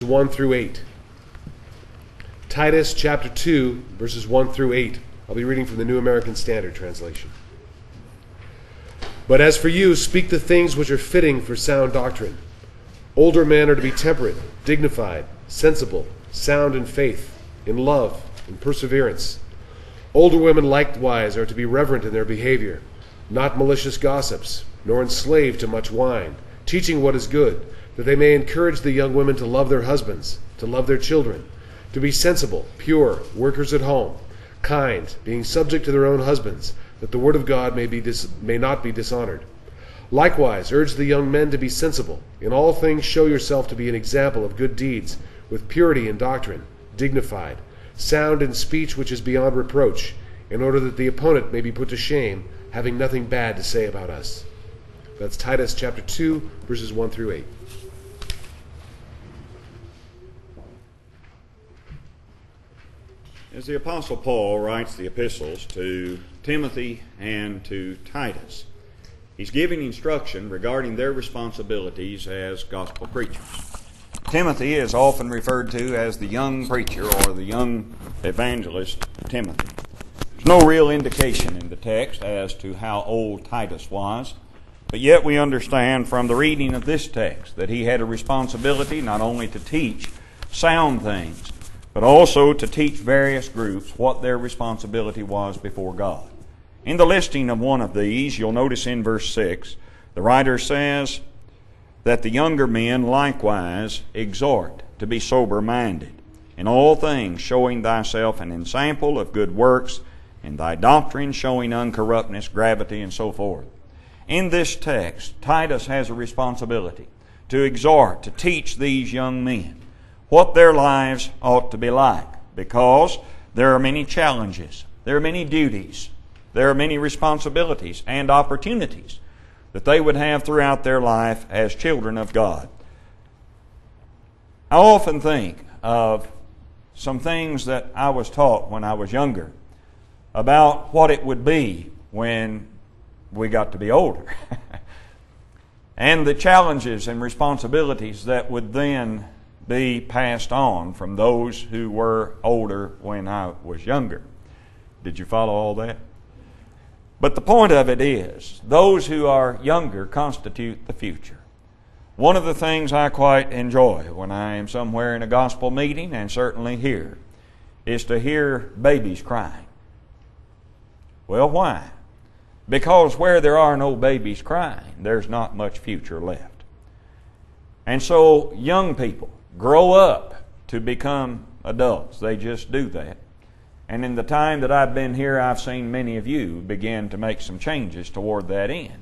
1 through 8. Titus chapter 2, verses 1 through 8. I'll be reading from the New American Standard Translation. But as for you, speak the things which are fitting for sound doctrine. Older men are to be temperate, dignified, sensible, sound in faith, in love, in perseverance. Older women likewise are to be reverent in their behavior, not malicious gossips, nor enslaved to much wine, teaching what is good, that they may encourage the young women to love their husbands, to love their children, to be sensible, pure, workers at home, kind, being subject to their own husbands, that the word of God may not be dishonored. Likewise, urge the young men to be sensible. In all things show yourself to be an example of good deeds, with purity in doctrine, dignified, sound in speech which is beyond reproach, in order that the opponent may be put to shame, having nothing bad to say about us. That's Titus chapter 2, verses 1 through 8. As the Apostle Paul writes the epistles to Timothy and to Titus, he's giving instruction regarding their responsibilities as gospel preachers. Timothy is often referred to as the young preacher or the young evangelist Timothy. There's no real indication in the text as to how old Titus was, but yet we understand from the reading of this text that he had a responsibility not only to teach sound things, but also to teach various groups what their responsibility was before God. In the listing of one of these, you'll notice in verse 6, the writer says that the younger men likewise exhort to be sober-minded, in all things showing thyself an ensample of good works, in thy doctrine showing uncorruptness, gravity, and so forth. In this text, Titus has a responsibility to exhort, to teach these young men what their lives ought to be like, because there are many challenges, there are many duties, there are many responsibilities and opportunities that they would have throughout their life as children of God. I often think of some things that I was taught when I was younger about what it would be when we got to be older and the challenges and responsibilities that would then be passed on from those who were older when I was younger. Did you follow all that? But the point of it is, those who are younger constitute the future. One of the things I quite enjoy when I am somewhere in a gospel meeting, and certainly here, is to hear babies crying. Well, why? Because where there are no babies crying, there's not much future left. And so young people grow up to become adults. They just do that. And in the time that I've been here, I've seen many of you begin to make some changes toward that end.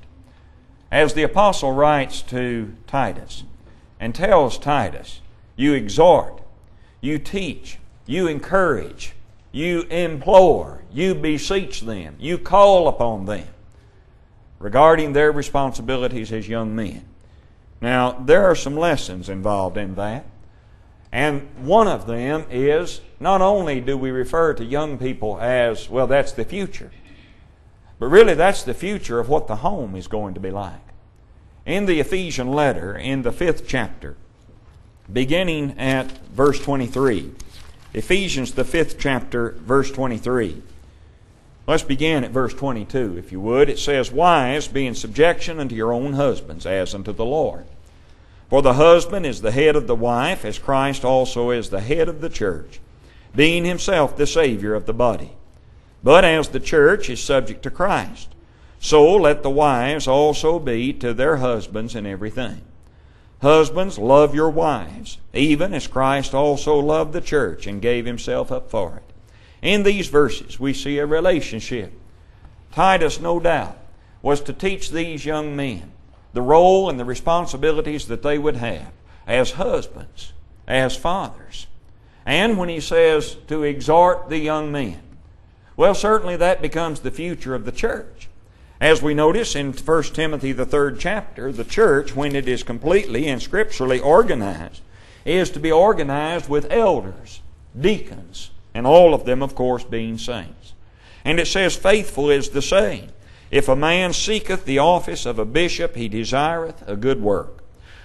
As the apostle writes to Titus and tells Titus, you exhort, you teach, you encourage, you implore, you beseech them, you call upon them regarding their responsibilities as young men. Now, there are some lessons involved in that. And one of them is, not only do we refer to young people as, well, that's the future, but really that's the future of what the home is going to be like. In the Ephesian letter, in the 5th chapter, beginning at verse 23, Ephesians, the 5th chapter, verse 23. Let's begin at verse 22, if you would. It says, wives, be in subjection unto your own husbands, as unto the Lord. For the husband is the head of the wife, as Christ also is the head of the church, being himself the Savior of the body. But as the church is subject to Christ, so let the wives also be to their husbands in everything. Husbands, love your wives, even as Christ also loved the church and gave himself up for it. In these verses, we see a relationship. Titus, no doubt, was to teach these young men the role and the responsibilities that they would have as husbands, as fathers. And when he says to exhort the young men, well, certainly that becomes the future of the church. As we notice in 1 Timothy, the 3rd chapter, the church, when it is completely and scripturally organized, is to be organized with elders, deacons, and all of them, of course, being saints. And it says, faithful is the saying, if a man seeketh the office of a bishop, he desireth a good work.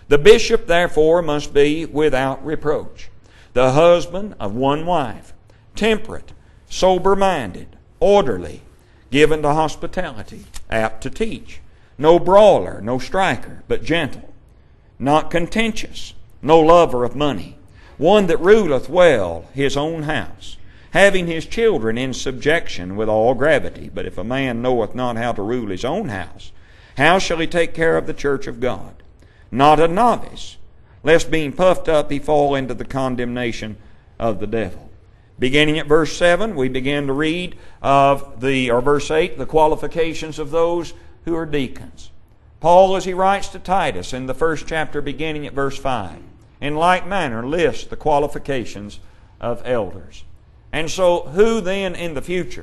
The bishop, therefore, must be without reproach, the husband of one wife, temperate, sober-minded, orderly, given to hospitality, apt to teach, no brawler, no striker, but gentle, not contentious, no lover of money, one that ruleth well his own house, having his children in subjection with all gravity. But if a man knoweth not how to rule his own house, how shall he take care of the church of God? Not a novice, lest being puffed up he fall into the condemnation of the devil. Beginning at verse 7, we begin to read verse 8, the qualifications of those who are deacons. Paul, as he writes to Titus in the first chapter, beginning at verse 5, in like manner lists the qualifications of elders. And so, who then in the future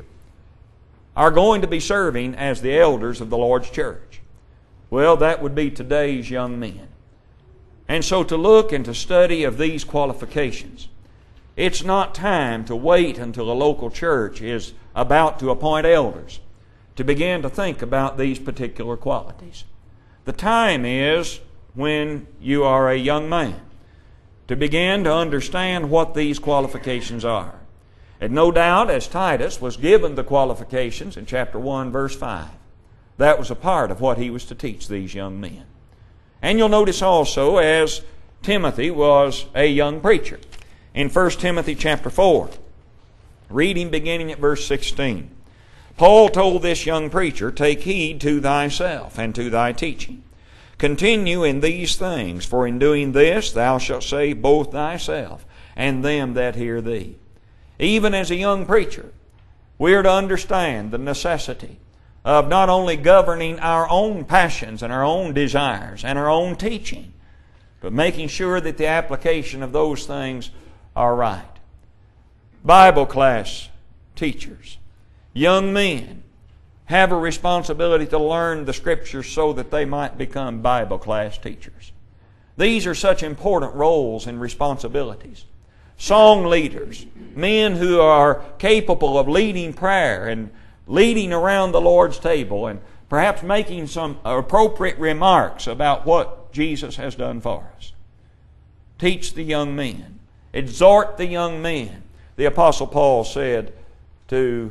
are going to be serving as the elders of the Lord's church? Well, that would be today's young men. And so to look and to study of these qualifications, it's not time to wait until a local church is about to appoint elders to begin to think about these particular qualities. The time is when you are a young man to begin to understand what these qualifications are. And no doubt, as Titus was given the qualifications in chapter 1, verse 5, that was a part of what he was to teach these young men. And you'll notice also, as Timothy was a young preacher, in 1 Timothy chapter 4, reading beginning at verse 16, Paul told this young preacher, "Take heed to thyself and to thy teaching. Continue in these things, for in doing this thou shalt save both thyself and them that hear thee." Even as a young preacher, we are to understand the necessity of not only governing our own passions and our own desires and our own teaching, but making sure that the application of those things are right. Bible class teachers, young men, have a responsibility to learn the Scriptures so that they might become Bible class teachers. These are such important roles and responsibilities. Song leaders, men who are capable of leading prayer and leading around the Lord's table and perhaps making some appropriate remarks about what Jesus has done for us. Teach the young men. Exhort the young men, the Apostle Paul said to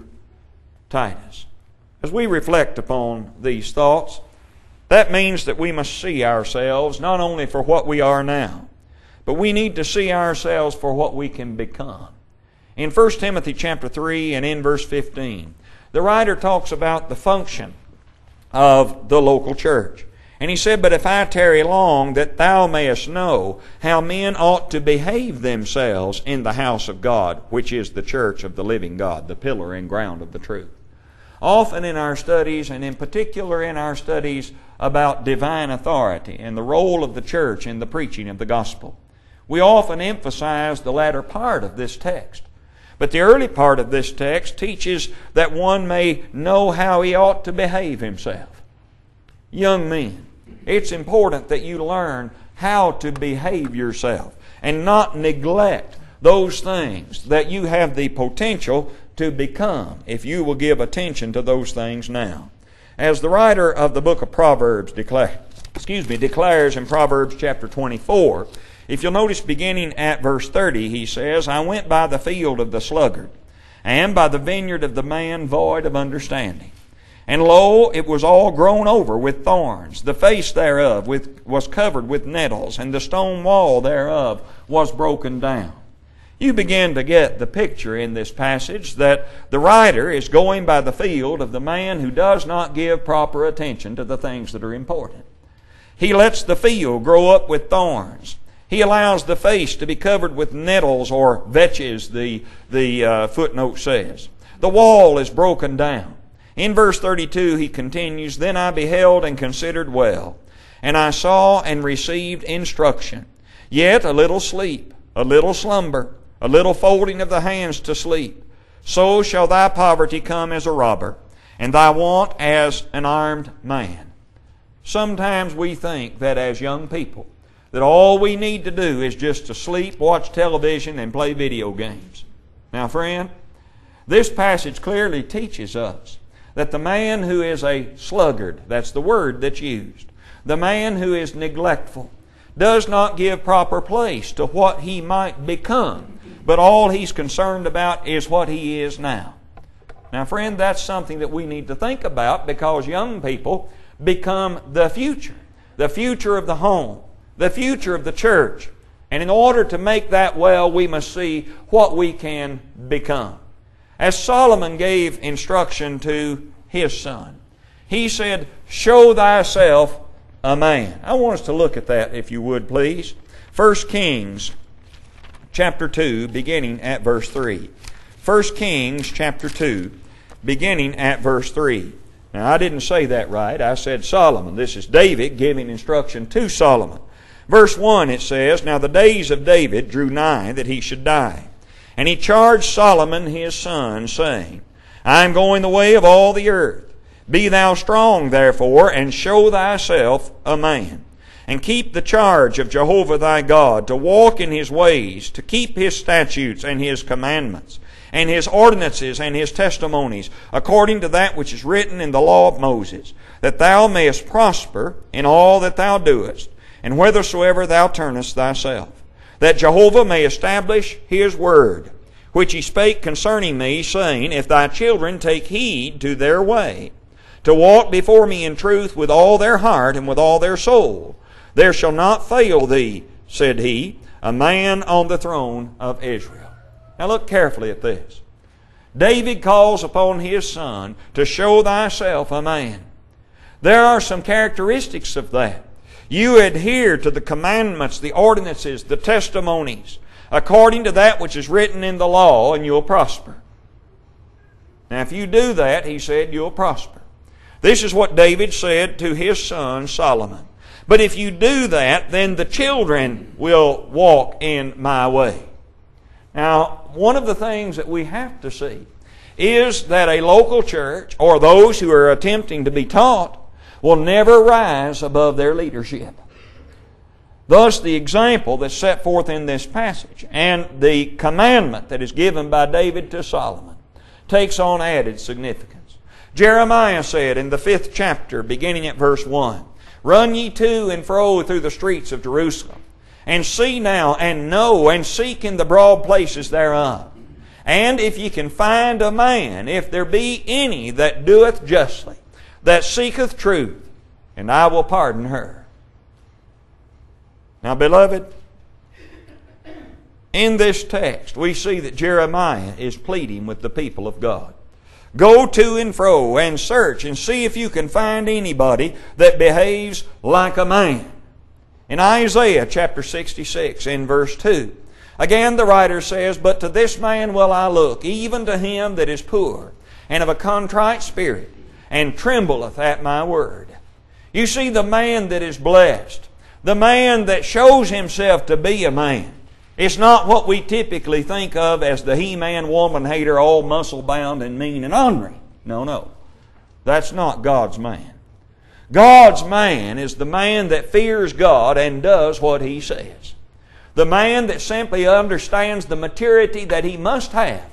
Titus. As we reflect upon these thoughts, that means that we must see ourselves not only for what we are now, but we need to see ourselves for what we can become. In 1 Timothy chapter 3 and in verse 15, the writer talks about the function of the local church. And he said, "But if I tarry long, that thou mayest know how men ought to behave themselves in the house of God, which is the church of the living God, the pillar and ground of the truth." Often in our studies, and in particular in our studies about divine authority and the role of the church in the preaching of the gospel, we often emphasize the latter part of this text. But the early part of this text teaches that one may know how he ought to behave himself. Young men, it's important that you learn how to behave yourself and not neglect those things that you have the potential to become if you will give attention to those things now. As the writer of the book of Proverbs declares in Proverbs chapter 24, if you'll notice beginning at verse 30, he says, "I went by the field of the sluggard, and by the vineyard of the man void of understanding. And lo, it was all grown over with thorns. The face thereof was covered with nettles, and the stone wall thereof was broken down." You begin to get the picture in this passage that the writer is going by the field of the man who does not give proper attention to the things that are important. He lets the field grow up with thorns. He allows the face to be covered with nettles or vetches, the footnote says. The wall is broken down. In verse 32 he continues, "Then I beheld and considered well, and I saw and received instruction. Yet a little sleep, a little slumber, a little folding of the hands to sleep. So shall thy poverty come as a robber, and thy want as an armed man." Sometimes we think that as young people, that all we need to do is just to sleep, watch television, and play video games. Now, friend, this passage clearly teaches us that the man who is a sluggard, that's the word that's used, the man who is neglectful, does not give proper place to what he might become, but all he's concerned about is what he is now. Now, friend, that's something that we need to think about, because young people become the future of the home, the future of the church. And in order to make that well, we must see what we can become. As Solomon gave instruction to his son, he said, "Show thyself a man." I want us to look at that, if you would, please. 1 Kings chapter 2, beginning at verse 3. 1 Kings chapter 2, beginning at verse 3. Now, I didn't say that right. I said Solomon. This is David giving instruction to Solomon. Verse 1, it says, "Now the days of David drew nigh that he should die. And he charged Solomon his son, saying, I am going the way of all the earth. Be thou strong, therefore, and show thyself a man. And keep the charge of Jehovah thy God, to walk in his ways, to keep his statutes and his commandments, and his ordinances and his testimonies, according to that which is written in the law of Moses, that thou mayest prosper in all that thou doest, and whithersoever thou turnest thyself, that Jehovah may establish his word, which he spake concerning me, saying, If thy children take heed to their way, to walk before me in truth with all their heart and with all their soul, there shall not fail thee, said he, a man on the throne of Israel. Now look carefully at this. David calls upon his son to show thyself a man. There are some characteristics of that. You adhere to the commandments, the ordinances, the testimonies, according to that which is written in the law, and you'll prosper. Now if you do that, he said, you'll prosper. This is what David said to his son Solomon. But if you do that, then the children will walk in my way. Now, one of the things that we have to see is that a local church, or those who are attempting to be taught, will never rise above their leadership. Thus, the example that's set forth in this passage and the commandment that is given by David to Solomon takes on added significance. Jeremiah said in the 5th chapter, beginning at verse 1, Run ye to and fro through the streets of Jerusalem, and see now, and know, and seek in the broad places thereof. And if ye can find a man, if there be any that doeth justly, that seeketh truth, and I will pardon her. Now, beloved, in this text we see that Jeremiah is pleading with the people of God. Go to and fro and search and see if you can find anybody that behaves like a man. In Isaiah chapter 66 in verse 2, again the writer says, But to this man will I look, even to him that is poor, and of a contrite spirit, and trembleth at my word. You see, the man that is blessed, the man that shows himself to be a man, it's not what we typically think of as the he-man, woman-hater, all muscle-bound and mean and ornery. No. That's not God's man. God's man is the man that fears God and does what He says. The man that simply understands the maturity that he must have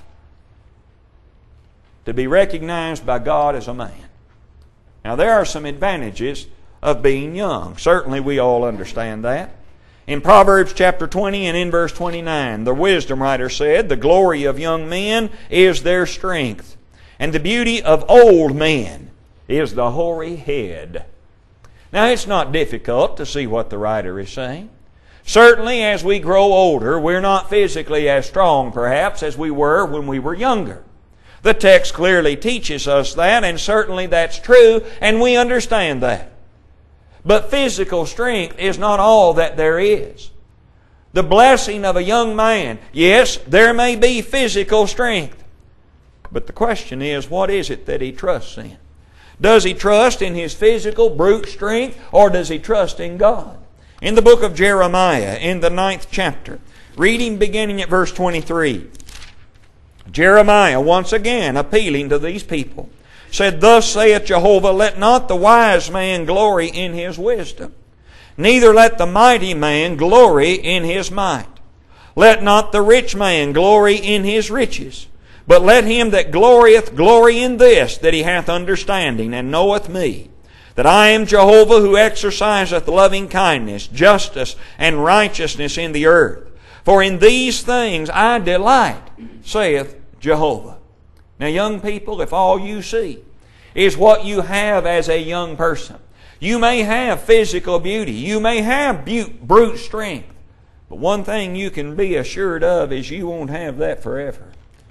to be recognized by God as a man. Now, there are some advantages of being young. Certainly we all understand that. In Proverbs chapter 20 and in verse 29, the wisdom writer said, The glory of young men is their strength, and the beauty of old men is the hoary head. Now, it's not difficult to see what the writer is saying. Certainly, as we grow older, we're not physically as strong, perhaps, as we were when we were younger. The text clearly teaches us that, and certainly that's true, and we understand that. But physical strength is not all that there is. The blessing of a young man, yes, there may be physical strength. But the question is, what is it that he trusts in? Does he trust in his physical brute strength, or does he trust in God? In the book of Jeremiah, in the 9th chapter, reading beginning at verse 23, Jeremiah, once again appealing to these people, said, Thus saith Jehovah, Let not the wise man glory in his wisdom, neither let the mighty man glory in his might. Let not the rich man glory in his riches, but let him that glorieth glory in this, that he hath understanding, and knoweth me, that I am Jehovah who exerciseth loving kindness, justice, and righteousness in the earth. For in these things I delight, saith Jehovah. Now, young people, if all you see is what you have as a young person, you may have physical beauty, you may have brute strength, but one thing you can be assured of is you won't have that forever.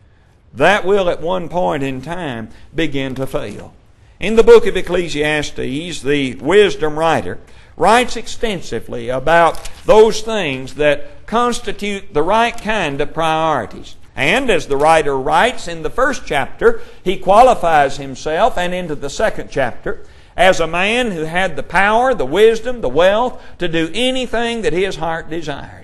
That will at one point in time begin to fail. In the book of Ecclesiastes, the wisdom writer writes extensively about those things that constitute the right kind of priorities. And as the writer writes in the first chapter, he qualifies himself, and into the second chapter, as a man who had the power, the wisdom, the wealth to do anything that his heart desired.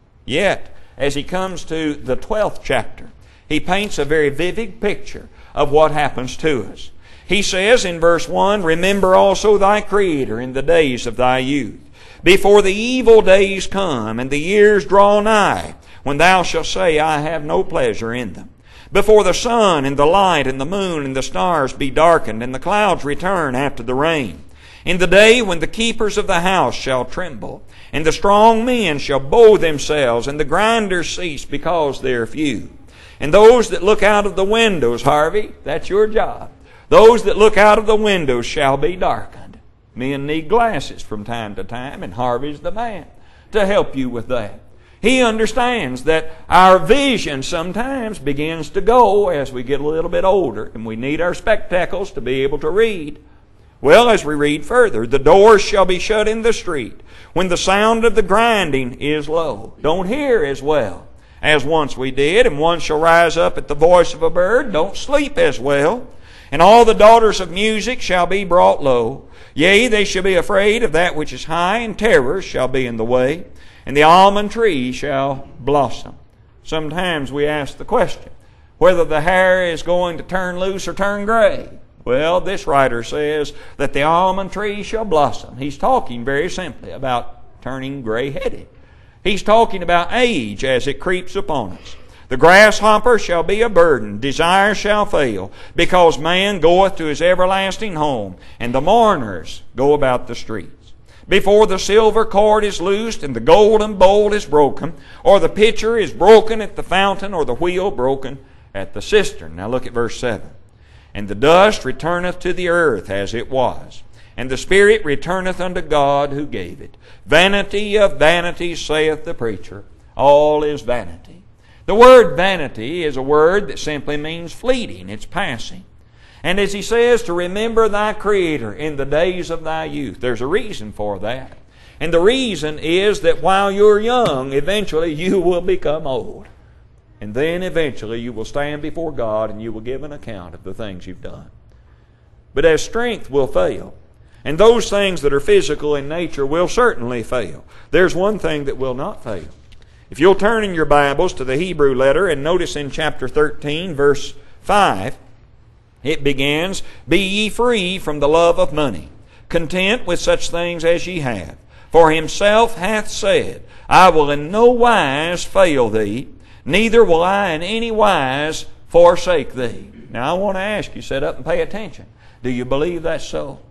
Yet, as he comes to the 12th chapter, he paints a very vivid picture of what happens to us. He says in verse 1, Remember also thy Creator in the days of thy youth, before the evil days come, and the years draw nigh, when thou shalt say, I have no pleasure in them. Before the sun and the light and the moon and the stars be darkened, and the clouds return after the rain. In the day when the keepers of the house shall tremble, and the strong men shall bow themselves, and the grinders cease because they are few. And those that look out of the windows, Harvey, that's your job. Those that look out of the windows shall be darkened. Men need glasses from time to time, and Harvey's the man to help you with that. He understands that our vision sometimes begins to go as we get a little bit older, and we need our spectacles to be able to read. Well, as we read further, the doors shall be shut in the street when the sound of the grinding is low. Don't hear as well as once we did, and one shall rise up at the voice of a bird. Don't sleep as well. And all the daughters of music shall be brought low. Yea, they shall be afraid of that which is high, and terrors shall be in the way. And the almond tree shall blossom. Sometimes we ask the question whether the hair is going to turn loose or turn gray. Well, this writer says that the almond tree shall blossom. He's talking very simply about turning gray-headed. He's talking about age as it creeps upon us. The grasshopper shall be a burden, desire shall fail, because man goeth to his everlasting home, and the mourners go about the streets. Before the silver cord is loosed, and the golden bowl is broken, or the pitcher is broken at the fountain, or the wheel broken at the cistern. Now look at verse 7. And the dust returneth to the earth as it was, and the spirit returneth unto God who gave it. Vanity of vanities, saith the preacher. All is vanity. The word vanity is a word that simply means fleeting. It's passing. And as he says, to remember thy Creator in the days of thy youth. There's a reason for that. And the reason is that while you're young, eventually you will become old. And then eventually you will stand before God and you will give an account of the things you've done. But as strength will fail, and those things that are physical in nature will certainly fail, there's one thing that will not fail. If you'll turn in your Bibles to the Hebrew letter and notice in chapter 13, verse 5, it begins, Be ye free from the love of money, content with such things as ye have. For himself hath said, I will in no wise fail thee, neither will I in any wise forsake thee. Now I want to ask you, sit up and pay attention. Do you believe that's so?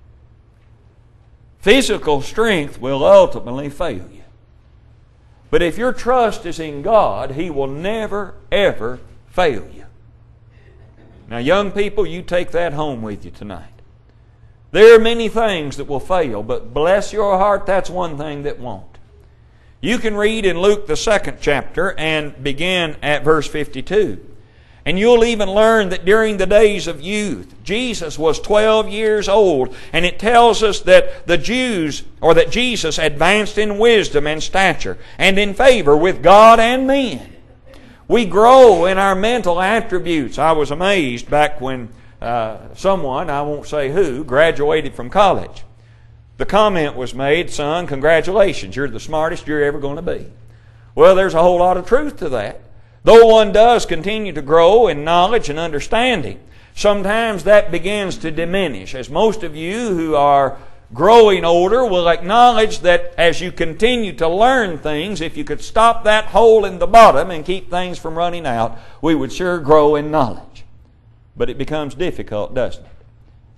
Physical strength will ultimately fail you. But if your trust is in God, He will never, ever fail you. Now, young people, you take that home with you tonight. There are many things that will fail, but bless your heart, that's one thing that won't. You can read in Luke the 2nd chapter and begin at verse 52. And you'll even learn that during the days of youth, Jesus was 12 years old, and it tells us that the Jews, or that Jesus advanced in wisdom and stature and in favor with God and men. We grow in our mental attributes. I was amazed back when someone, I won't say who, graduated from college. The comment was made, son, congratulations, you're the smartest you're ever going to be. Well, there's a whole lot of truth to that. Though one does continue to grow in knowledge and understanding, sometimes that begins to diminish. As most of you who are growing older will acknowledge that as you continue to learn things, if you could stop that hole in the bottom and keep things from running out, we would sure grow in knowledge. But it becomes difficult, doesn't it?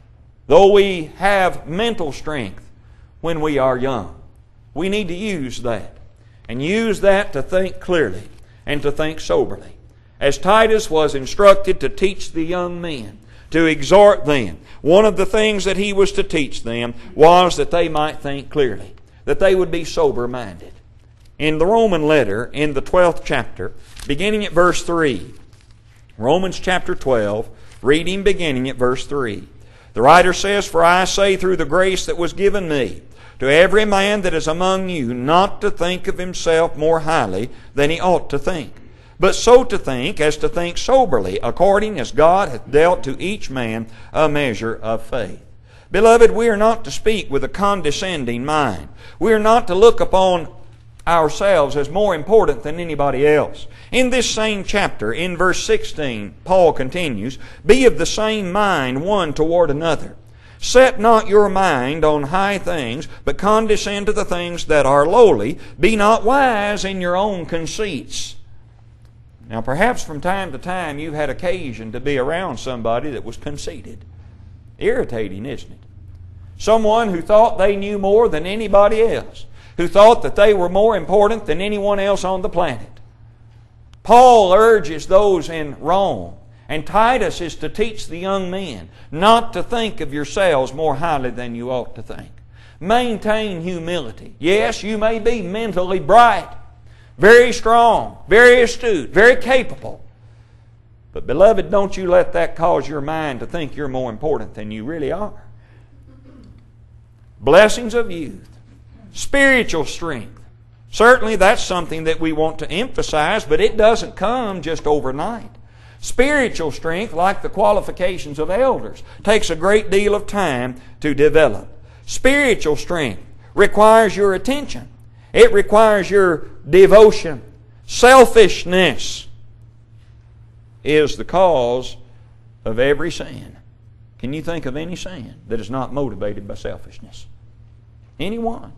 though we have mental strength when we are young, we need to use that. And use that to think clearly and to think soberly. As Titus was instructed to teach the young men, to exhort them, one of the things that he was to teach them was that they might think clearly, that they would be sober-minded. In the Roman letter, in the 12th chapter, beginning at verse 3, Romans chapter 12, reading beginning at verse 3, the writer says, "For I say through the grace that was given me, to every man that is among you, not to think of himself more highly than he ought to think, but so to think as to think soberly, according as God hath dealt to each man a measure of faith. Beloved, we are not to speak with a condescending mind. We are not to look upon ourselves as more important than anybody else." In this same chapter, in verse 16, Paul continues, "Be of the same mind one toward another. Set not your mind on high things, but condescend to the things that are lowly. Be not wise in your own conceits." Now perhaps from time to time you've had occasion to be around somebody that was conceited. Irritating, isn't it? Someone who thought they knew more than anybody else, who thought that they were more important than anyone else on the planet. Paul urges those in Rome, and Titus is to teach the young men not to think of yourselves more highly than you ought to think. Maintain humility. Yes, you may be mentally bright, very strong, very astute, very capable. But beloved, don't you let that cause your mind to think you're more important than you really are. Blessings of youth, spiritual strength. Certainly that's something that we want to emphasize, but it doesn't come just overnight. Spiritual strength, like the qualifications of elders, takes a great deal of time to develop. Spiritual strength requires your attention. It requires your devotion. Selfishness is the cause of every sin. Can you think of any sin that is not motivated by selfishness? Any one?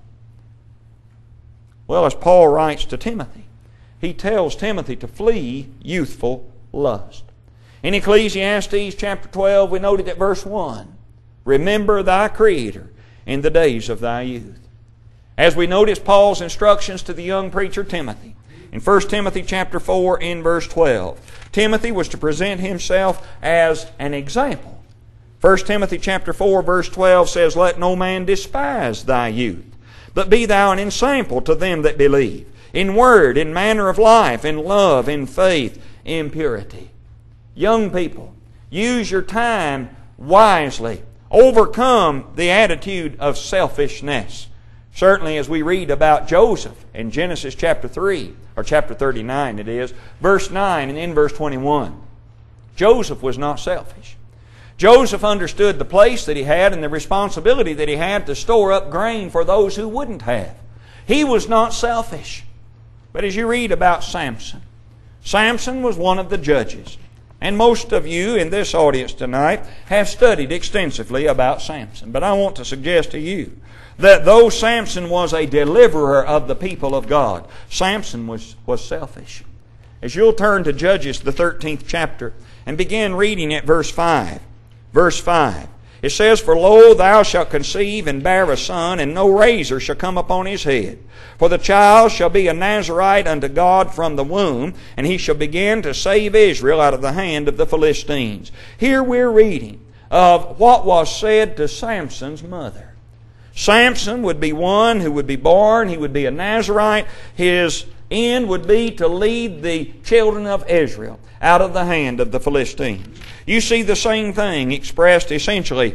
Well, as Paul writes to Timothy, he tells Timothy to flee youthful lust. In Ecclesiastes chapter 12, we noted at verse 1, "Remember thy Creator in the days of thy youth." As we notice Paul's instructions to the young preacher Timothy, in 1 Timothy chapter 4 in verse 12, Timothy was to present himself as an example. 1 Timothy chapter 4 verse 12 says, "Let no man despise thy youth, but be thou an ensample to them that believe, in word, in manner of life, in love, in faith, in purity." Young people, use your time wisely. Overcome the attitude of selfishness. Certainly as we read about Joseph in Genesis chapter 3, or chapter 39 it is, verse 9 and in verse 21. Joseph was not selfish. Joseph understood the place that he had and the responsibility that he had to store up grain for those who wouldn't have. He was not selfish. But as you read about Samson, Samson was one of the judges. And most of you in this audience tonight have studied extensively about Samson. But I want to suggest to you that though Samson was a deliverer of the people of God, Samson was selfish. As you'll turn to Judges, the 13th chapter, and begin reading at verse 5. Verse 5. It says, "For lo, thou shalt conceive and bear a son, and no razor shall come upon his head. For the child shall be a Nazarite unto God from the womb, and he shall begin to save Israel out of the hand of the Philistines." Here we're reading of what was said to Samson's mother. Samson would be one who would be born, he would be a Nazarite. His end would be to lead the children of Israel out of the hand of the Philistines. You see the same thing expressed essentially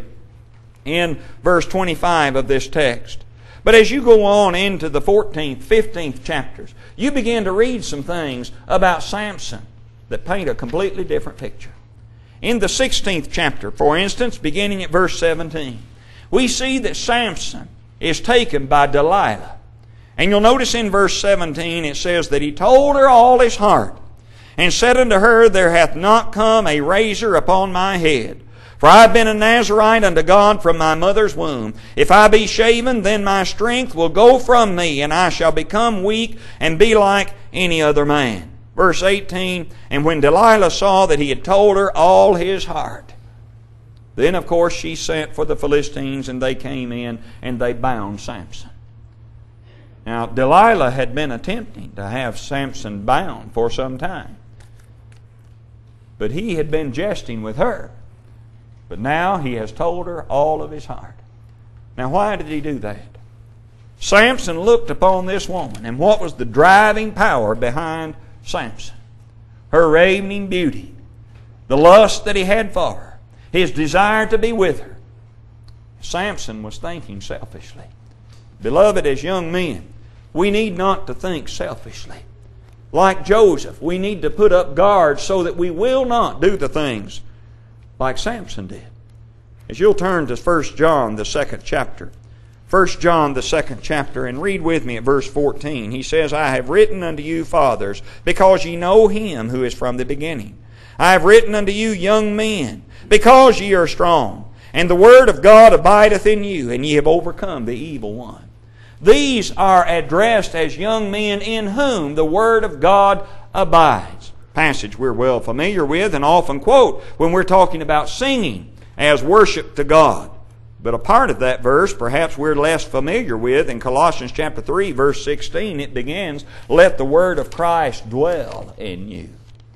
in verse 25 of this text. But as you go on into the 14th, 15th chapters, you begin to read some things about Samson that paint a completely different picture. In the 16th chapter, for instance, beginning at verse 17, we see that Samson is taken by Delilah. And you'll notice in verse 17 it says that he told her all his heart, and said unto her, "There hath not come a razor upon my head. For I have been a Nazarite unto God from my mother's womb. If I be shaven, then my strength will go from me, and I shall become weak and be like any other man." Verse 18, "And when Delilah saw that he had told her all his heart." Then, of course, she sent for the Philistines, and they came in and they bound Samson. Now, Delilah had been attempting to have Samson bound for some time. But he had been jesting with her. But now he has told her all of his heart. Now, why did he do that? Samson looked upon this woman, and what was the driving power behind Samson? Her ravening beauty, the lust that he had for her, his desire to be with her. Samson was thinking selfishly. Beloved, as young men, we need not to think selfishly. Like Joseph, we need to put up guards so that we will not do the things like Samson did. As you'll turn to 1 John, the 2nd chapter. 1 John, the 2nd chapter, and read with me at verse 14. He says, I have written unto you, fathers, because ye know Him who is from the beginning. I have written unto you, young men, because ye are strong, and the word of God abideth in you, and ye have overcome the evil one. These are addressed as young men in whom the word of God abides. Passage we're well familiar with and often quote when we're talking about singing as worship to God. But a part of that verse perhaps we're less familiar with. In Colossians chapter 3, verse 16, it begins, let the word of Christ dwell in you.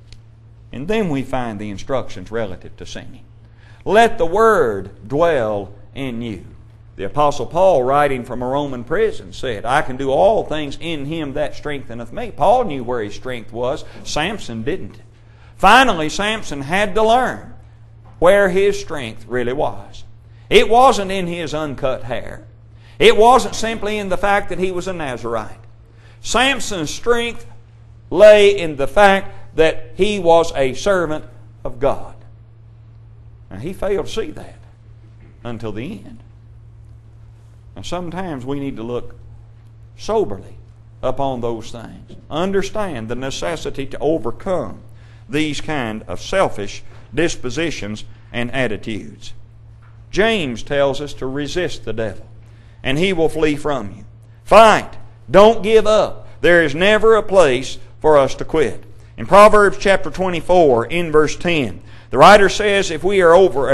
And then we find the instructions relative to singing. Let the word dwell in you. The Apostle Paul, writing from a Roman prison, said, I can do all things in Him that strengtheneth me. Paul knew where his strength was. Samson didn't. Finally, Samson had to learn where his strength really was. It wasn't in his uncut hair. It wasn't simply in the fact that he was a Nazarite. Samson's strength lay in the fact that he was a servant of God. Now, he failed to see that until the end. Now, sometimes we need to look soberly upon those things. Understand the necessity to overcome these kind of selfish dispositions and attitudes. James tells us to resist the devil, and he will flee from you. Fight. Don't give up. There is never a place for us to quit. In Proverbs chapter 24, in verse 10, the writer says, if we are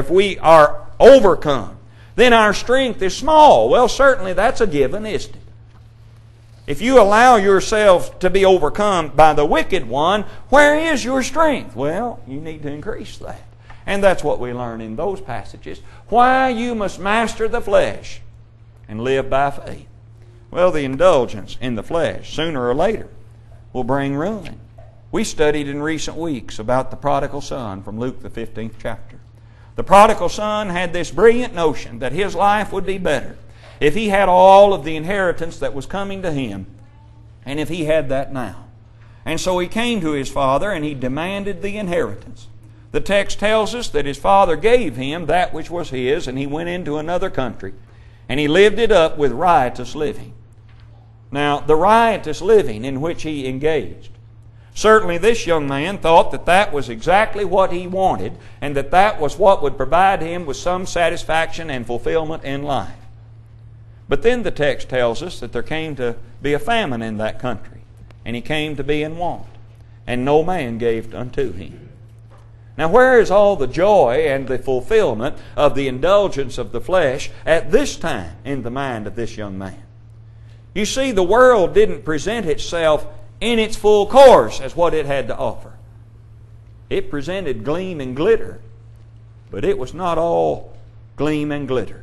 overcome, then our strength is small. Well, certainly that's a given, isn't it? If you allow yourself to be overcome by the wicked one, where is your strength? Well, you need to increase that. And that's what we learn in those passages. Why you must master the flesh and live by faith. Well, the indulgence in the flesh, sooner or later, will bring ruin. We studied in recent weeks about the prodigal son from Luke the 15th chapter. The prodigal son had this brilliant notion that his life would be better if he had all of the inheritance that was coming to him, and if he had that now. And so he came to his father and he demanded the inheritance. The text tells us that his father gave him that which was his, and he went into another country, and he lived it up with riotous living. Now, the riotous living in which he engaged, certainly this young man thought that that was exactly what he wanted, and that that was what would provide him with some satisfaction and fulfillment in life. But then the text tells us that there came to be a famine in that country, and he came to be in want, and no man gave unto him. Now, where is all the joy and the fulfillment of the indulgence of the flesh at this time in the mind of this young man? You see, the world didn't present itself in its full course as what it had to offer. It presented gleam and glitter, but it was not all gleam and glitter.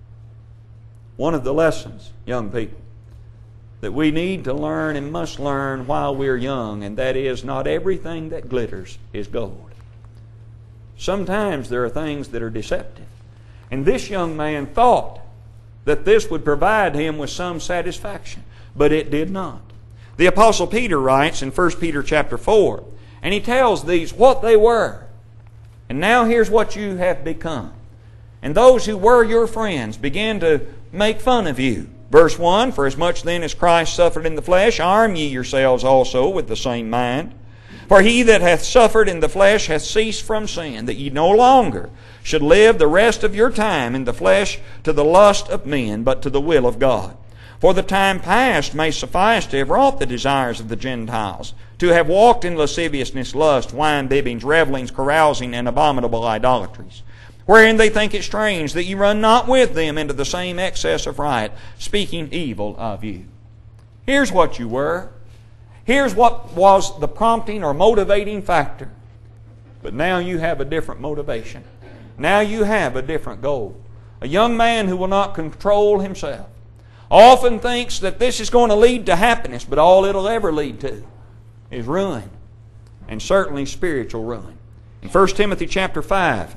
One of the lessons, young people, that we need to learn and must learn while we're young, and that is, not everything that glitters is gold. Sometimes there are things that are deceptive. And this young man thought that this would provide him with some satisfaction, but it did not. The Apostle Peter writes in 1 Peter chapter 4, and he tells these what they were. And now here's what you have become. And those who were your friends began to make fun of you. Verse 1, for as much then as Christ suffered in the flesh, arm ye yourselves also with the same mind. For he that hath suffered in the flesh hath ceased from sin, that ye no longer should live the rest of your time in the flesh to the lust of men, but to the will of God. For the time past may suffice to have wrought the desires of the Gentiles, to have walked in lasciviousness, lust, wine bibbings, revelings, carousing, and abominable idolatries. wherein they think it strange that you run not with them into the same excess of riot, speaking evil of you. Here's what you were. Here's what was the prompting or motivating factor. But now you have a different motivation. Now you have a different goal. A young man who will not control himself often thinks that this is going to lead to happiness, but all it'll ever lead to is ruin, and certainly spiritual ruin. In 1 Timothy chapter 5,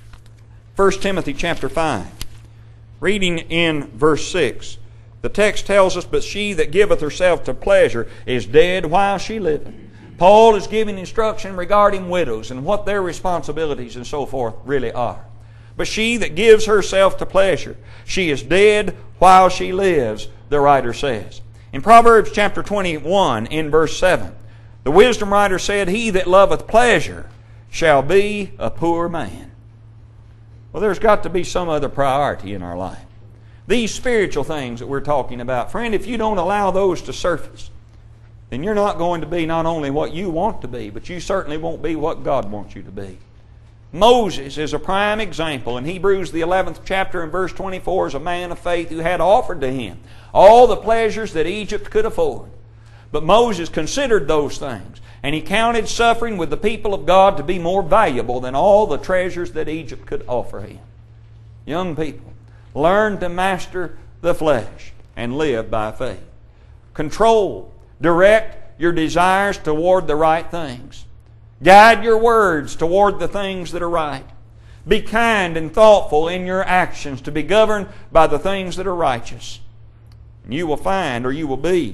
1 Timothy chapter 5, reading in verse 6, the text tells us, "But she that giveth herself to pleasure is dead while she liveth." Paul is giving instruction regarding widows and what their responsibilities and so forth really are. But she that gives herself to pleasure, she is dead while she lives, the writer says. In Proverbs chapter 21, in verse 7, the wisdom writer said, "He that loveth pleasure shall be a poor man." Well, there's got to be some other priority in our life. These spiritual things that we're talking about, friend, if you don't allow those to surface, then you're not going to be not only what you want to be, but you certainly won't be what God wants you to be. Moses is a prime example. In Hebrews the 11th chapter and verse 24 is a man of faith who had offered to him all the pleasures that Egypt could afford. But Moses considered those things, and he counted suffering with the people of God to be more valuable than all the treasures that Egypt could offer him. Young people, learn to master the flesh and live by faith. Control, direct your desires toward the right things. Guide your words toward the things that are right. Be kind and thoughtful in your actions to be governed by the things that are righteous. And you will find, or you will be,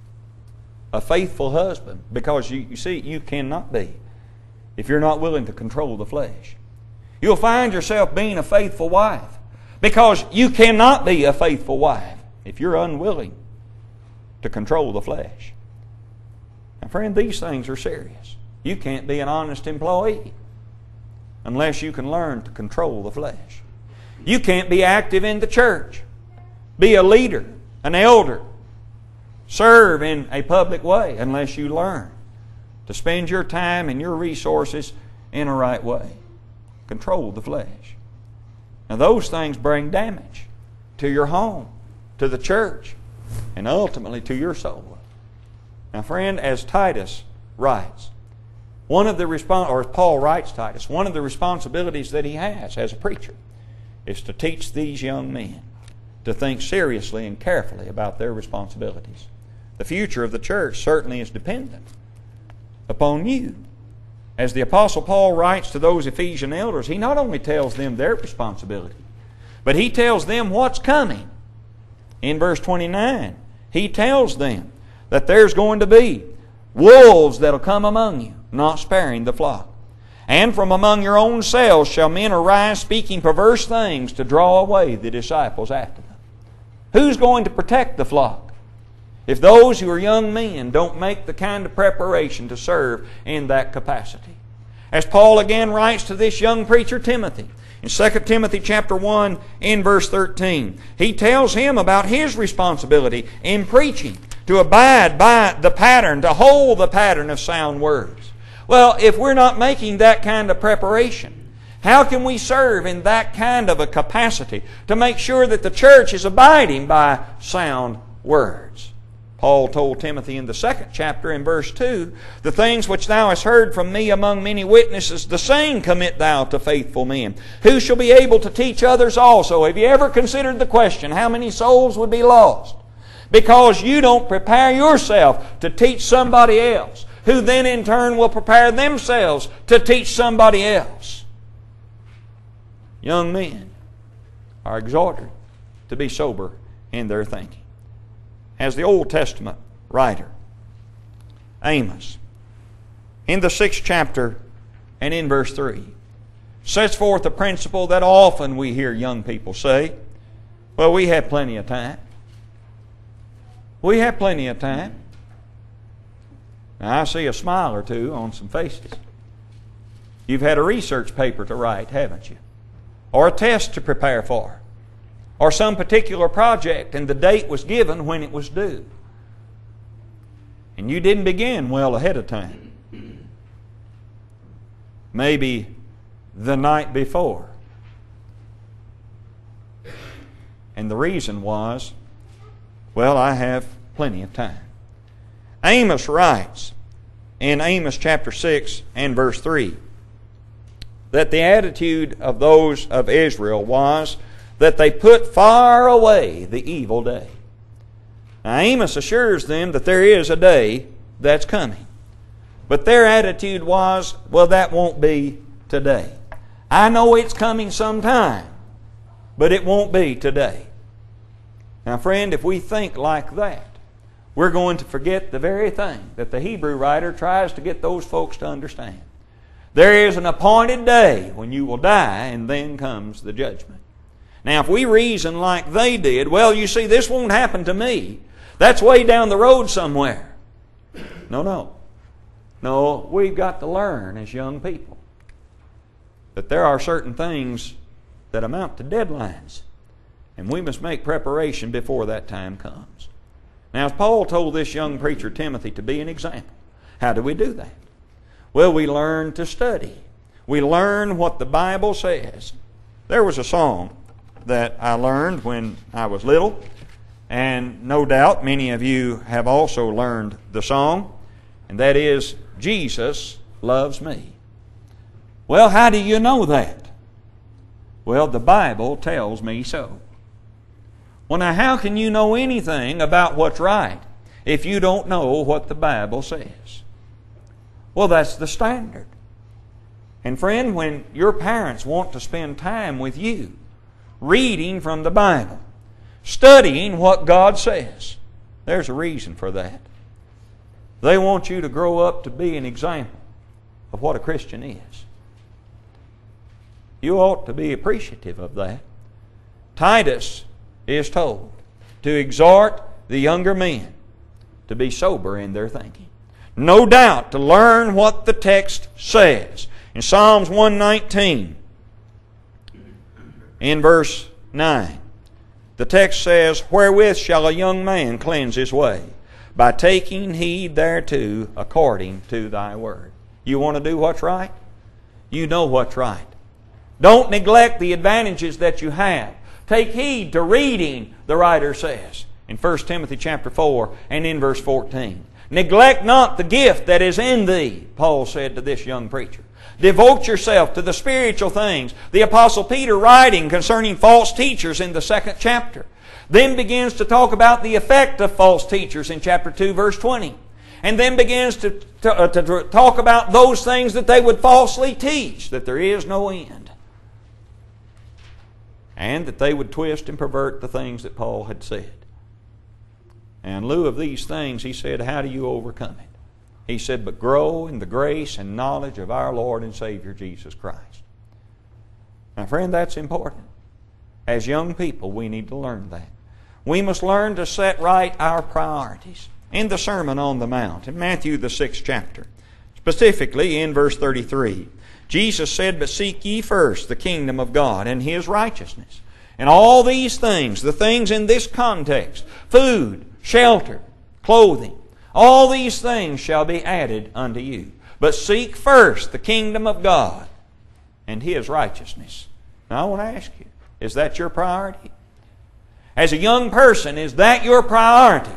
a faithful husband, because you see, you cannot be if you're not willing to control the flesh. You'll find yourself being a faithful wife, because you cannot be a faithful wife if you're unwilling to control the flesh. Now, friend, these things are serious. You can't be an honest employee unless you can learn to control the flesh. You can't be active in the church, be a leader, an elder, serve in a public way unless you learn to spend your time and your resources in a right way. Control the flesh. Now those things bring damage to your home, to the church, and ultimately to your soul. Now friend, as Titus writes, as Paul writes Titus, one of the responsibilities that he has as a preacher is to teach these young men to think seriously and carefully about their responsibilities. The future of the church certainly is dependent upon you. As the Apostle Paul writes to those Ephesian elders, he not only tells them their responsibility, but he tells them what's coming. In verse 29, he tells them that there's going to be wolves that'll come among you, not sparing the flock. And from among your own selves shall men arise speaking perverse things to draw away the disciples after them. Who's going to protect the flock if those who are young men don't make the kind of preparation to serve in that capacity? As Paul again writes to this young preacher Timothy, in 2 Timothy chapter 1 in verse 13, he tells him about his responsibility in preaching, to abide by the pattern, to hold the pattern of sound words. Well, if we're not making that kind of preparation, how can we serve in that kind of a capacity to make sure that the church is abiding by sound words? Paul told Timothy in the 2nd chapter in verse 2, "The things which thou hast heard from me among many witnesses, the same commit thou to faithful men, who shall be able to teach others also." Have you ever considered the question, how many souls would be lost because you don't prepare yourself to teach somebody else, who then in turn will prepare themselves to teach somebody else? Young men are exhorted to be sober in their thinking. As the Old Testament writer, Amos, in the 6th chapter and in verse 3, sets forth a principle that often we hear young people say, "Well, we have plenty of time." We have plenty of time. Now, I see a smile or two on some faces. You've had a research paper to write, haven't you? Or a test to prepare for. Or some particular project, and the date was given when it was due. And you didn't begin well ahead of time. Maybe the night before And the reason was, well, I have plenty of time. Amos writes in Amos chapter 6 and verse 3 that the attitude of those of Israel was that they put far away the evil day. Now Amos assures them that there is a day that's coming. But their attitude was, well, that won't be today. I know it's coming sometime, but it won't be today. Now, friend, if we think like that, we're going to forget the very thing that the Hebrew writer tries to get those folks to understand. There is an appointed day when you will die, and then comes the judgment. Now, if we reason like they did, well, you see, this won't happen to me. That's way down the road somewhere. No, we've got to learn as young people that there are certain things that amount to deadlines, and we must make preparation before that time comes. Now, as Paul told this young preacher Timothy to be an example, how do we do that? Well, we learn to study. We learn what the Bible says. There was a song that I learned when I was little, and no doubt many of you have also learned the song, and that is, Jesus loves me. Well, how do you know that? Well, the Bible tells me so. Well, now, how can you know anything about what's right if you don't know what the Bible says? Well, that's the standard. And friend, when your parents want to spend time with you, reading from the Bible, studying what God says, there's a reason for that. They want you to grow up to be an example of what a Christian is. You ought to be appreciative of that. Titus is told to exhort the younger men to be sober in their thinking. No doubt to learn what the text says. In Psalms 119, in verse 9, the text says, "Wherewith shall a young man cleanse his way? By taking heed thereto according to thy word." You want to do what's right? You know what's right. Don't neglect the advantages that you have. Take heed to reading, the writer says, in 1 Timothy chapter 4 and in verse 14. "Neglect not the gift that is in thee," Paul said to this young preacher. Devote yourself to the spiritual things. The Apostle Peter, writing concerning false teachers in the 2nd chapter, then begins to talk about the effect of false teachers in chapter 2, verse 20. And then begins to talk about those things that they would falsely teach, that there is no end. And that they would twist and pervert the things that Paul had said. And in lieu of these things, he said, how do you overcome it? He said, but grow in the grace and knowledge of our Lord and Savior Jesus Christ. Now, friend, that's important. As young people, we need to learn that. We must learn to set right our priorities. In the Sermon on the Mount, in Matthew the 6th chapter, specifically in verse 33, Jesus said, "But seek ye first the kingdom of God and His righteousness. And all these things," the things in this context, food, shelter, clothing, "all these things shall be added unto you. But seek first the kingdom of God and His righteousness." Now I want to ask you, is that your priority? As a young person, is that your priority?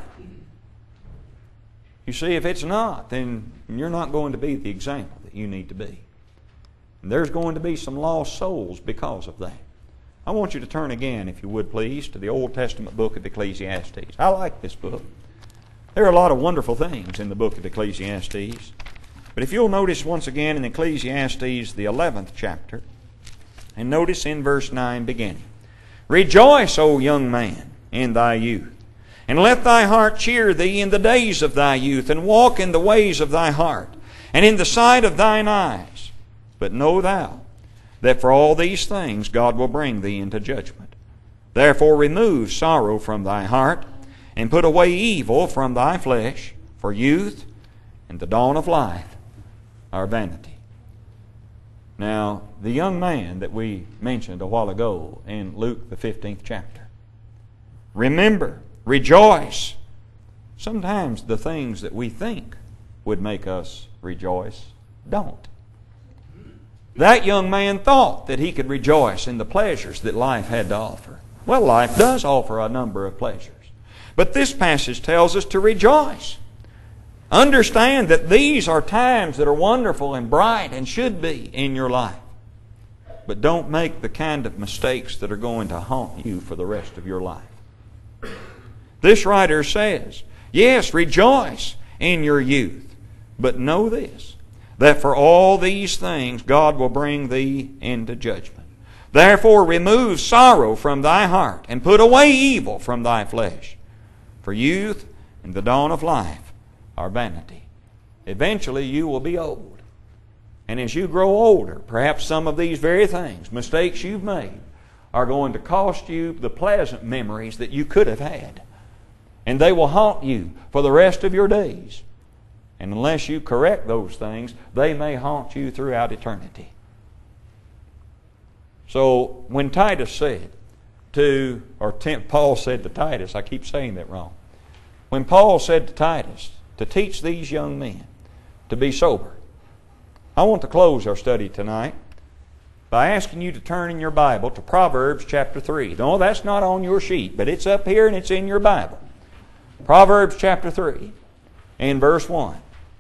You see, if it's not, then you're not going to be the example that you need to be. And there's going to be some lost souls because of that. I want you to turn again, if you would please, to the Old Testament book of Ecclesiastes. I like this book. There are a lot of wonderful things in the book of Ecclesiastes. But if you'll notice once again in Ecclesiastes, the 11th chapter, and notice in verse 9 beginning, "Rejoice, O young man, in thy youth, and let thy heart cheer thee in the days of thy youth, and walk in the ways of thy heart, and in the sight of thine eyes. But know thou that for all these things God will bring thee into judgment. Therefore remove sorrow from thy heart, and put away evil from thy flesh, for youth and the dawn of life are vanity." Now, the young man that we mentioned a while ago in Luke the 15th chapter, remember, rejoice. Sometimes the things that we think would make us rejoice don't. That young man thought that he could rejoice in the pleasures that life had to offer. Well, life does offer a number of pleasures. But this passage tells us to rejoice. Understand that these are times that are wonderful and bright and should be in your life. But don't make the kind of mistakes that are going to haunt you for the rest of your life. This writer says, yes, rejoice in your youth, but know this, that for all these things God will bring thee into judgment. Therefore remove sorrow from thy heart, and put away evil from thy flesh. For youth and the dawn of life are vanity. Eventually you will be old. And as you grow older, perhaps some of these very things, mistakes you've made, are going to cost you the pleasant memories that you could have had. And they will haunt you for the rest of your days. And unless you correct those things, they may haunt you throughout eternity. So when Titus said to, or Paul said to Titus, I keep saying that wrong. When Paul said to Titus to teach these young men to be sober, I want to close our study tonight by asking you to turn in your Bible to Proverbs chapter 3. No, that's not on your sheet, but it's up here and it's in your Bible. Proverbs chapter 3 and verse 1.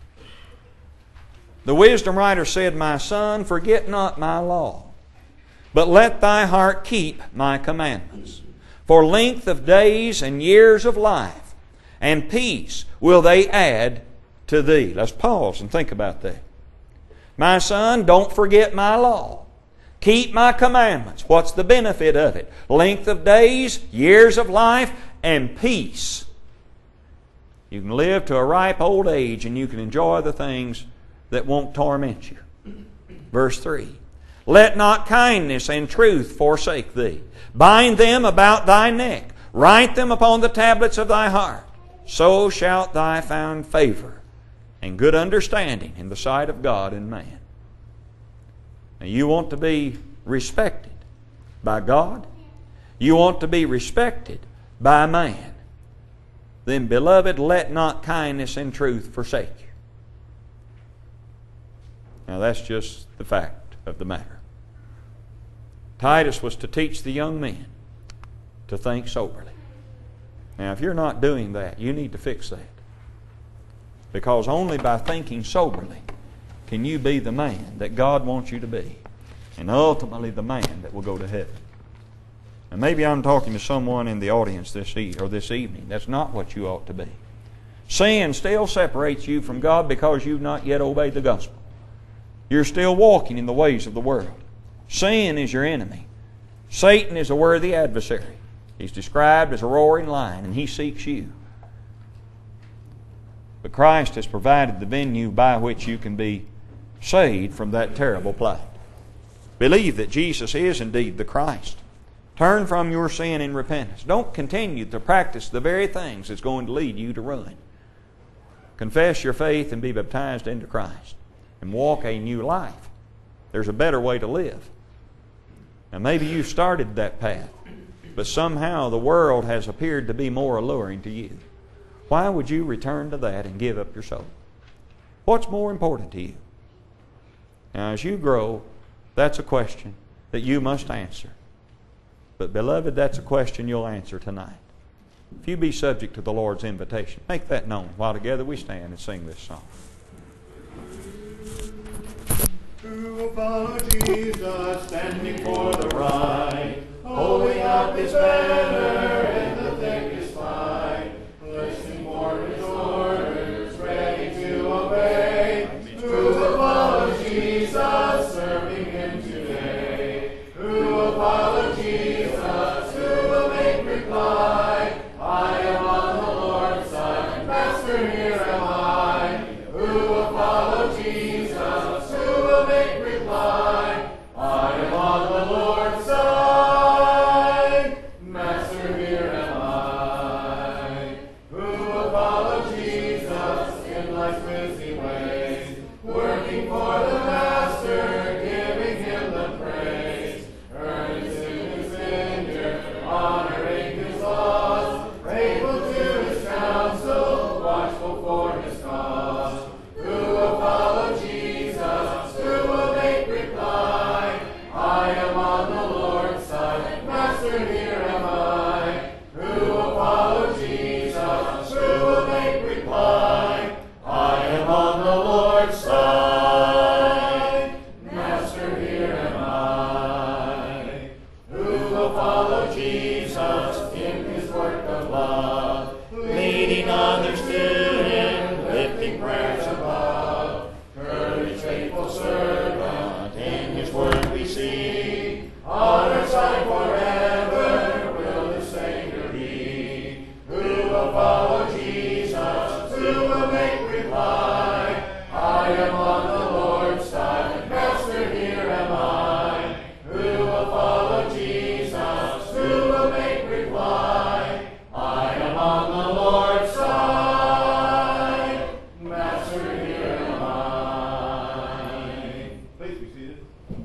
The wisdom writer said, my son, forget not my law, but let thy heart keep my commandments. For length of days and years of life and peace will they add to thee. Let's pause and think about that. My son, don't forget my law. Keep my commandments. What's the benefit of it? Length of days, years of life, and peace. You can live to a ripe old age and you can enjoy the things that won't torment you. Verse 3. Let not kindness and truth forsake thee. Bind them about thy neck. Write them upon the tablets of thy heart. So shalt thou find favor and good understanding in the sight of God and man. Now you want to be respected by God. You want to be respected by man. Then, beloved, let not kindness and truth forsake you. Now that's just the fact of the matter. Titus was to teach the young men to think soberly. Now if you're not doing that, you need to fix that. Because only by thinking soberly can you be the man that God wants you to be. And ultimately the man that will go to heaven. And maybe I'm talking to someone in the audience this evening. That's not what you ought to be. Sin still separates you from God because you've not yet obeyed the gospel. You're still walking in the ways of the world. Sin is your enemy. Satan is a worthy adversary. He's described as a roaring lion, and he seeks you. But Christ has provided the venue by which you can be saved from that terrible plight. Believe that Jesus is indeed the Christ. Turn from your sin in repentance. Don't continue to practice the very things that's going to lead you to ruin. Confess your faith and be baptized into Christ and walk a new life. There's a better way to live. Now maybe you've started that path, but somehow the world has appeared to be more alluring to you. Why would you return to that and give up your soul? What's more important to you? Now as you grow, that's a question that you must answer. But beloved, that's a question you'll answer tonight. If you be subject to the Lord's invitation, make that known while together we stand and sing this song. Who will follow Jesus, standing for the right, holding up his banner in the thickest fight, listening for his orders, ready to obey. Who will follow Jesus, serving him today? Who will follow Jesus? Who will make reply? I am on the Lord's side, Master, here am I. Who will follow Jesus? Who will make reply? I am on the Lord's side, Master, here am I. Who will follow Jesus in life's busy ways, working for the Master, giving him the praise, earnest in his vineyard, honoring his laws, faithful to his counsel, watchful for his cause. Who will follow Jesus? Who will make reply? I am on the Lord's side, Master, here am I. faithful servant, in his word we see. On earth side forever will the Savior be. Who will follow Jesus? Who will make reply? I am on the Lord's side, Master, here am I. Who will follow Jesus? Who will make reply? I am on the Lord's side, Master, here am I. Please be seated.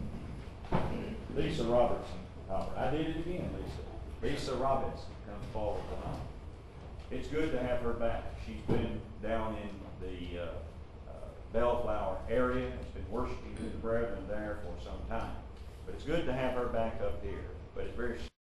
Lisa Robertson. I did it again, Lisa. Lisa Robinson comes forward tonight. It's good to have her back. She's been down in the Bellflower area. Has been worshiping with the brethren there for some time. But it's good to have her back up here. But it's very